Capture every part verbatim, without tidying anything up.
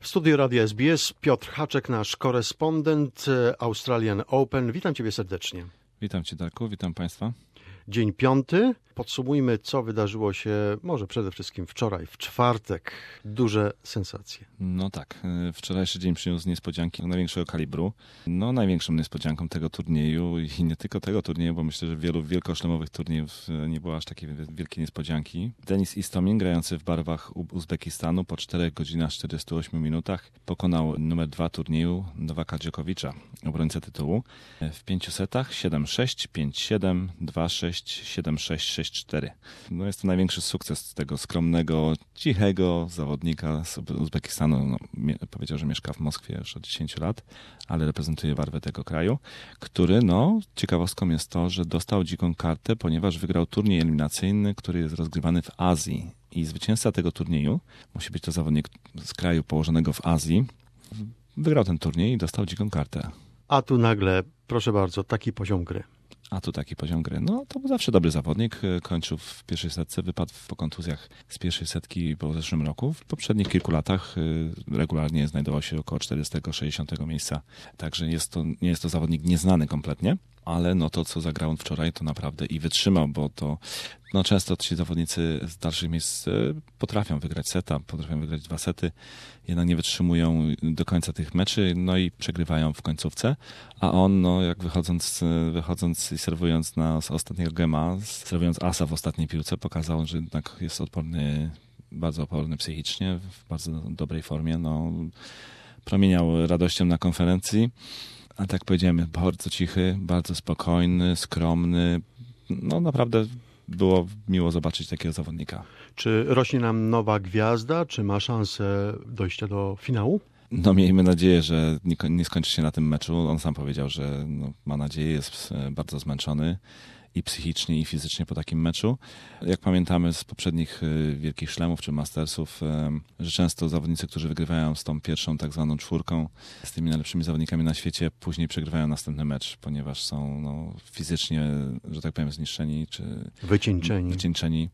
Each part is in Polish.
W studiu Radia S B S Piotr Haczek, nasz korespondent Australian Open. Witam Ciebie serdecznie. Witam Cię, Darku, witam Państwa. Dzień piąty. Podsumujmy, co wydarzyło się może przede wszystkim wczoraj, w czwartek. Duże sensacje. No tak, wczorajszy dzień przyniósł niespodzianki największego kalibru. No największą niespodzianką tego turnieju i nie tylko tego turnieju, bo myślę, że wielu wielkoszlemowych turniejów nie było aż takiej wielkiej niespodzianki. Denis Istomin, grający w barwach Uzbekistanu, po czterech godzinach czterdziestu ośmiu minutach pokonał numer dwa turnieju Nowaka Dżokowicza, obrońcę tytułu, w pięciu setach siedem sześć, pięć siedem, dwa sześć, siedem sześć, sześć cztery. No jest to największy sukces tego skromnego, cichego zawodnika z Uzbekistanu. No, powiedział, że mieszka w Moskwie już od dziesięciu lat, ale reprezentuje barwę tego kraju, który, no, ciekawostką jest to, że dostał dziką kartę, ponieważ wygrał turniej eliminacyjny, który jest rozgrywany w Azji. I zwycięzca tego turnieju, musi być to zawodnik z kraju położonego w Azji, wygrał ten turniej i dostał dziką kartę. A tu nagle, proszę bardzo, taki poziom gry. A tu taki poziom gry. No to był zawsze dobry zawodnik. Kończył w pierwszej setce, wypadł po kontuzjach z pierwszej setki po zeszłym roku. W poprzednich kilku latach regularnie znajdował się około czterdziestego sześćdziesiątego miejsca. Także jest to, nie jest to zawodnik nieznany kompletnie, ale no to, co zagrał on wczoraj, to naprawdę i wytrzymał, bo to no często ci zawodnicy z dalszych miejsc potrafią wygrać seta, potrafią wygrać dwa sety, jednak nie wytrzymują do końca tych meczy, no i przegrywają w końcówce, a on, no jak wychodząc, wychodząc i serwując na z ostatniego gema, serwując asa w ostatniej piłce, pokazał, że jednak jest odporny, bardzo odporny psychicznie, w bardzo dobrej formie, no promieniał radością na konferencji. A tak powiedziałem, bardzo cichy, bardzo spokojny, skromny. No naprawdę było miło zobaczyć takiego zawodnika. Czy rośnie nam nowa gwiazda? Czy ma szansę dojścia do finału? No miejmy nadzieję, że nie, nie skończy się na tym meczu. On sam powiedział, że no, ma nadzieję, jest bardzo zmęczony i psychicznie, i fizycznie po takim meczu. Jak pamiętamy z poprzednich wielkich szlemów czy mastersów, że często zawodnicy, którzy wygrywają z tą pierwszą tak zwaną czwórką, z tymi najlepszymi zawodnikami na świecie, później przegrywają następny mecz, ponieważ są no, fizycznie, że tak powiem, zniszczeni czy wycieńczeni. wycieńczeni.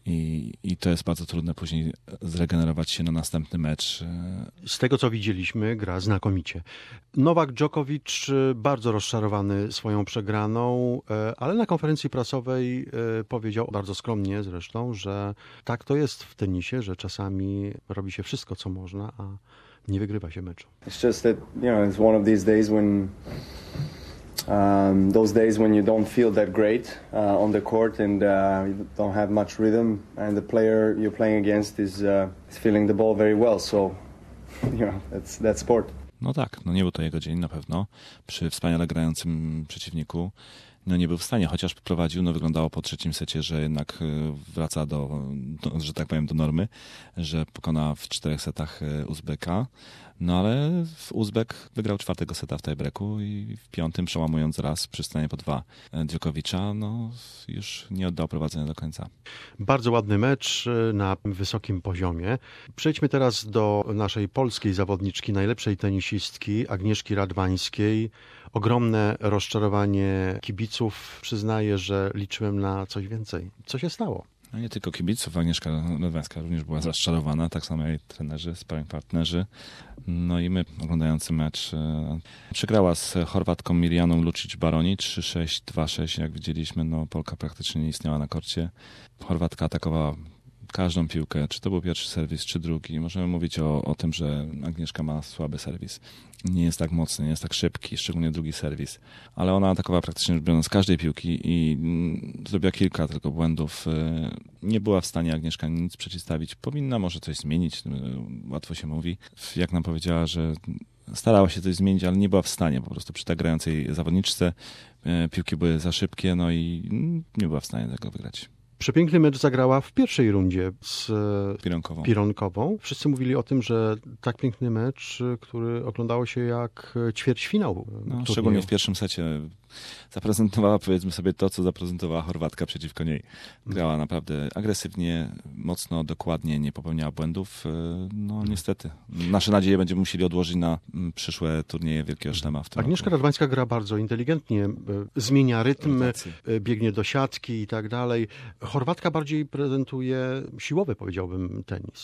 I, I to jest bardzo trudne później zregenerować się na następny mecz. Z tego, co widzieliśmy, gra znakomicie. Nowak Dżokowicz bardzo rozczarowany swoją przegraną, ale na konferencji prasowej powiedział, bardzo skromnie zresztą, że tak to jest w tenisie, że czasami robi się wszystko, co można, a nie wygrywa się meczu. It's just that, you know, it's one of these days when Um, those days when you don't feel that great uh, on the court and uh, you don't have much rhythm, and the player you're playing against is, uh, is feeling the ball very well, so you know that's that's sport. No tak, no nie był to jego dzień na pewno. Przy wspaniale grającym przeciwniku no nie był w stanie, chociaż prowadził, no wyglądało po trzecim secie, że jednak wraca do, do że tak powiem, do normy, że pokona w czterech setach Uzbeka. No ale Uzbek wygrał czwartego seta w tiebreaku i w piątym, przełamując raz przy stanie po dwa Djokovicza, no już nie oddał prowadzenia do końca. Bardzo ładny mecz na wysokim poziomie. Przejdźmy teraz do naszej polskiej zawodniczki, najlepszej tenisistki Agnieszki Radwańskiej. Ogromne rozczarowanie kibiców. Przyznaję, że liczyłem na coś więcej. Co się stało? No nie tylko kibiców, Agnieszka Radwańska również była rozczarowana, tak samo jak trenerzy, sparring partnerzy. No i my, oglądający mecz, przegrała z Chorwatką Mirjaną Lučić-Baroni trzy sześć, dwa sześć, jak widzieliśmy, no Polka praktycznie nie istniała na korcie. Chorwatka atakowała każdą piłkę, czy to był pierwszy serwis, czy drugi. Możemy mówić o, o tym, że Agnieszka ma słaby serwis. Nie jest tak mocny, nie jest tak szybki, szczególnie drugi serwis. Ale ona atakowała praktycznie rzecz biorąc z każdej piłki i mm, zrobiła kilka tylko błędów. Nie była w stanie Agnieszka nic przeciwstawić. Powinna może coś zmienić, łatwo się mówi. Jak nam powiedziała, że starała się coś zmienić, ale nie była w stanie po prostu przy tak grającej zawodniczce. Piłki były za szybkie, no i nie była w stanie tego wygrać. Przepiękny mecz zagrała w pierwszej rundzie z Pironkową. Pironkową. Wszyscy mówili o tym, że tak piękny mecz, który oglądało się jak ćwierćfinał. No, szczególnie w pierwszym secie zaprezentowała, powiedzmy sobie, to, co zaprezentowała Chorwatka przeciwko niej. Grała naprawdę agresywnie, mocno, dokładnie, nie popełniała błędów. No niestety. Nasze nadzieje będziemy musieli odłożyć na przyszłe turnieje Wielkiego Szlema w tym Agnieszka roku. Radwańska gra bardzo inteligentnie, zmienia rytm, Rotacje. biegnie do siatki i tak dalej. Chorwatka bardziej prezentuje siłowy, powiedziałbym, tenis.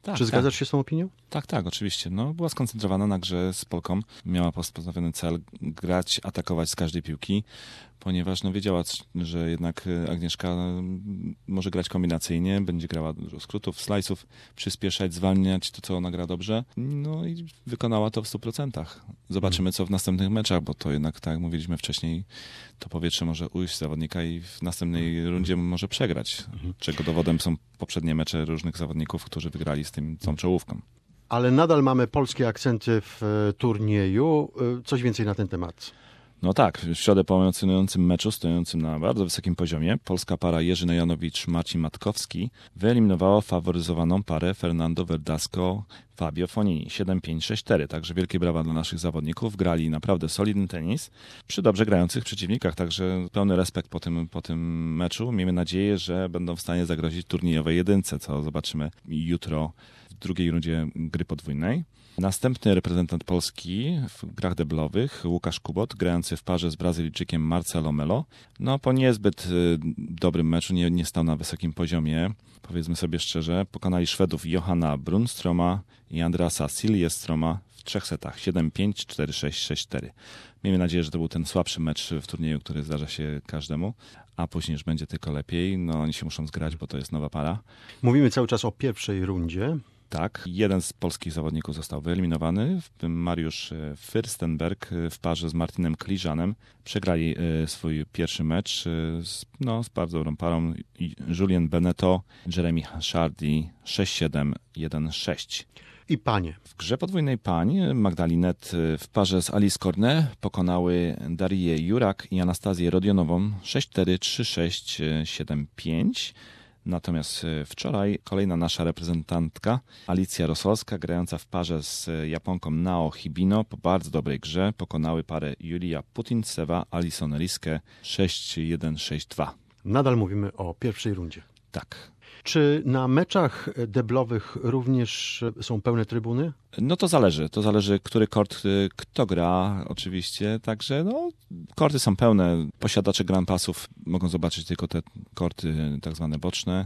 Tak, Czy zgadzasz tak. się z tą opinią? Tak, tak, oczywiście. No, była skoncentrowana na grze z Polką. Miała postawiony cel grać, atakować z każdej piłki, ponieważ no, wiedziała, że jednak Agnieszka może grać kombinacyjnie, będzie grała dużo skrótów, slajdów, przyspieszać, zwalniać to, co ona gra dobrze. No i wykonała to w stu procentach. Zobaczymy, co w następnych meczach, bo to jednak, tak jak mówiliśmy wcześniej, to powietrze może ujść z zawodnika i w następnej rundzie może przegrać, czego dowodem są poprzednie mecze różnych zawodników, którzy wygrali z tym, tą czołówką. Ale nadal mamy polskie akcenty w e, turnieju. E, Coś więcej na ten temat. No tak, w środę po emocjonującym meczu, stojącym na bardzo wysokim poziomie, polska para Jerzy Nejanowicz-Marcin Matkowski wyeliminowała faworyzowaną parę Fernando Verdasco-Fabio Fonini siedem pięć sześć cztery. Także wielkie brawa dla naszych zawodników. Grali naprawdę solidny tenis przy dobrze grających przeciwnikach. Także pełny respekt po tym, po tym meczu. Miejmy nadzieję, że będą w stanie zagrozić turniejowej jedynce, co zobaczymy jutro w drugiej rundzie gry podwójnej. Następny reprezentant Polski w grach deblowych, Łukasz Kubot, grający w parze z Brazylijczykiem Marcelo Melo. No po niezbyt y, dobrym meczu, nie, nie stał na wysokim poziomie, powiedzmy sobie szczerze. Pokonali Szwedów Johanna Brunstroma i Andreasa Siljestroma w trzech setach, siedem pięć, cztery sześć, sześć cztery. Miejmy nadzieję, że to był ten słabszy mecz w turnieju, który zdarza się każdemu, a później już będzie tylko lepiej. No oni się muszą zgrać, bo to jest nowa para. Mówimy cały czas o pierwszej rundzie. Tak, jeden z polskich zawodników został wyeliminowany, w tym Mariusz Fürstenberg w parze z Martinem Kliżanem. Przegrali swój pierwszy mecz z, no, z bardzo dobrą parą. Julien Beneteau, Jeremy Hardy sześć siedem, jeden sześć. I panie. W grze podwójnej pań Magdalinet w parze z Alice Cornet pokonały Darię Jurak i Anastazję Rodionową sześć cztery, trzy sześć, siedem pięć. Natomiast wczoraj kolejna nasza reprezentantka, Alicja Rosolska, grająca w parze z Japonką Nao Hibino, po bardzo dobrej grze pokonały parę Julia Putintsewa, Alison Riskę sześć jeden, sześć dwa. Nadal mówimy o pierwszej rundzie. Tak. Czy na meczach deblowych również są pełne trybuny? No to zależy. To zależy, który kort kto gra oczywiście. Także no, korty są pełne. Posiadacze Grand Passów mogą zobaczyć tylko te korty tak zwane boczne.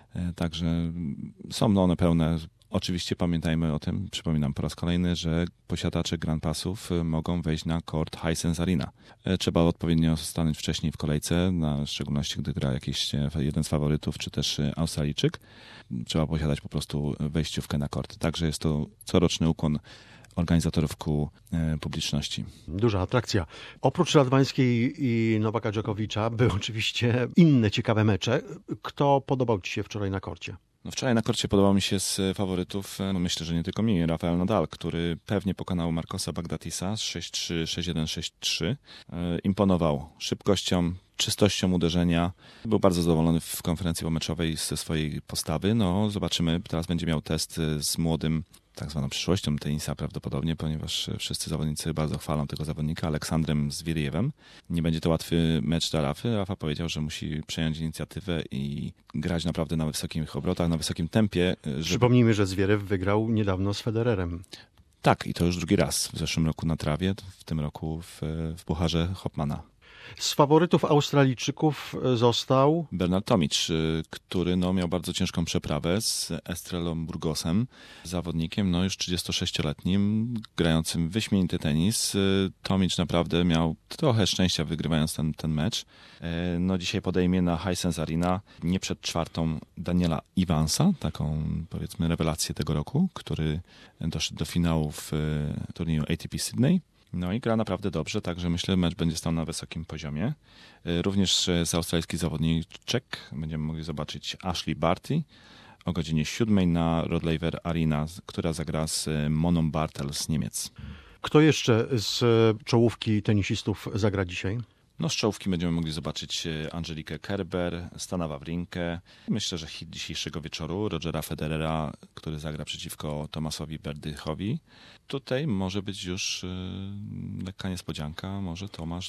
Także są one pełne. Oczywiście pamiętajmy o tym, przypominam po raz kolejny, że posiadacze Grand Passów mogą wejść na kort Hisense Arena. Trzeba odpowiednio stanąć wcześniej w kolejce, na szczególności gdy gra jakiś jeden z faworytów, czy też Australijczyk. Trzeba posiadać po prostu wejściówkę na kort. Także jest to coroczny ukłon organizatorów ku publiczności. Duża atrakcja. Oprócz Radwańskiej i Nowaka Dżokowicza były oczywiście inne ciekawe mecze. Kto podobał ci się wczoraj na korcie? No wczoraj na korcie podobał mi się z faworytów, no myślę, że nie tylko mi, Rafael Nadal, który pewnie pokonał Marcosa Baghdatisa z sześć trzy, sześć jeden, sześć trzy. Imponował szybkością, czystością uderzenia. Był bardzo zadowolony w konferencji pomeczowej ze swojej postawy. No zobaczymy, teraz będzie miał test z młodym, tak zwaną przyszłością tenisa prawdopodobnie, ponieważ wszyscy zawodnicy bardzo chwalą tego zawodnika, Aleksandrem Zwirjewem. Nie będzie to łatwy mecz dla Rafy. Rafa powiedział, że musi przejąć inicjatywę i grać naprawdę na wysokich obrotach, na wysokim tempie. Żeby... Przypomnijmy, że Zwierew wygrał niedawno z Federerem. Tak, i to już drugi raz. W zeszłym roku na trawie, w tym roku w, w pucharze Hopmana. Z faworytów Australijczyków został Bernard Tomic, który no, miał bardzo ciężką przeprawę z Estrelą Burgosem, zawodnikiem no, już trzydziestosześcioletnim, grającym wyśmienity tenis. Tomic naprawdę miał trochę szczęścia wygrywając ten, ten mecz. No, dzisiaj podejmie na Hisense Arena nie przed czwartą Daniela Ivansa, taką powiedzmy rewelację tego roku, który doszedł do finału w turnieju A T P Sydney. No i gra naprawdę dobrze, także myślę, że mecz będzie stał na wysokim poziomie. Również z australijski zawodniczek będziemy mogli zobaczyć Ashley Barty o godzinie siódmej na Rod Laver Arena, która zagra z Moną Bartel z Niemiec. Kto jeszcze z czołówki tenisistów zagra dzisiaj? No z czołówki będziemy mogli zobaczyć Angelikę Kerber, Stana Wawrinkę. Myślę, że hit dzisiejszego wieczoru Rogera Federera, który zagra przeciwko Tomasowi Berdychowi. Tutaj może być już yy, lekka niespodzianka. Może Tomasz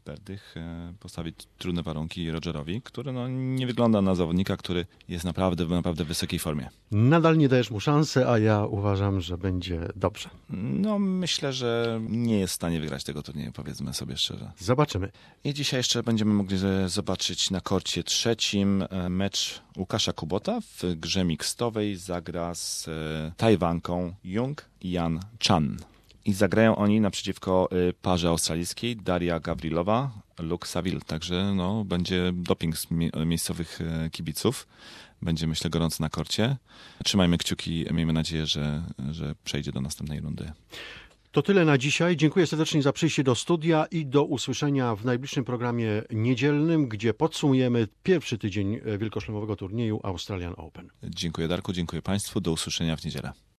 Berdych postawić trudne warunki Rogerowi, który no, nie wygląda na zawodnika, który jest naprawdę, naprawdę w wysokiej formie. Nadal nie dajesz mu szansy, a ja uważam, że będzie dobrze. No myślę, że nie jest w stanie wygrać tego turnieju, powiedzmy sobie szczerze. Zobaczymy. I dzisiaj jeszcze będziemy mogli zobaczyć na korcie trzecim mecz Łukasza Kubota. W grze mixtowej zagra z Tajwanką Jung Jan Chan. I zagrają oni naprzeciwko parze australijskiej Daria Gavrilowa, Luke Saville. Także no, będzie doping z miejscowych kibiców. Będzie, myślę, gorąco na korcie. Trzymajmy kciuki, miejmy nadzieję, że, że przejdzie do następnej rundy. To tyle na dzisiaj. Dziękuję serdecznie za przyjście do studia i do usłyszenia w najbliższym programie niedzielnym, gdzie podsumujemy pierwszy tydzień wielkoszlemowego turnieju Australian Open. Dziękuję Darku, dziękuję Państwu. Do usłyszenia w niedzielę.